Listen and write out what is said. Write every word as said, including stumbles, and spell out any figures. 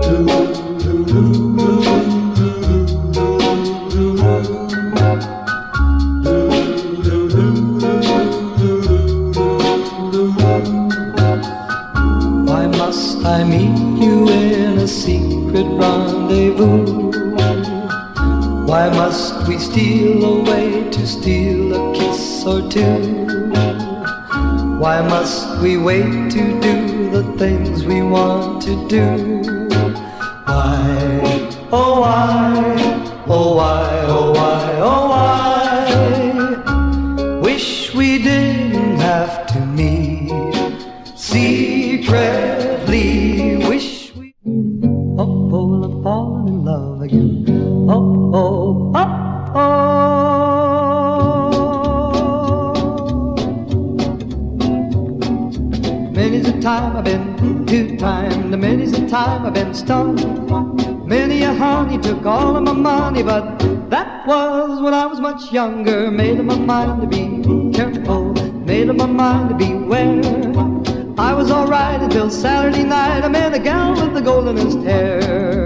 Why must I meet you in a secret rendezvous? Why must we steal away to steal a kiss or two? Why must we wait to do the things we want to do? Why, oh why, oh why, oh why, oh why? Wish we didn't have to meet secretly. Wish we, oh oh, I'm falling in love again. Oh oh, oh oh. Many's the time I've been two-timed, many's the time I've been stung. Many a honey took all of my money, but that was when I was much younger. Made up my mind to be careful, made up my mind to beware. I was alright until Saturday night. I met a gal with the goldenest hair.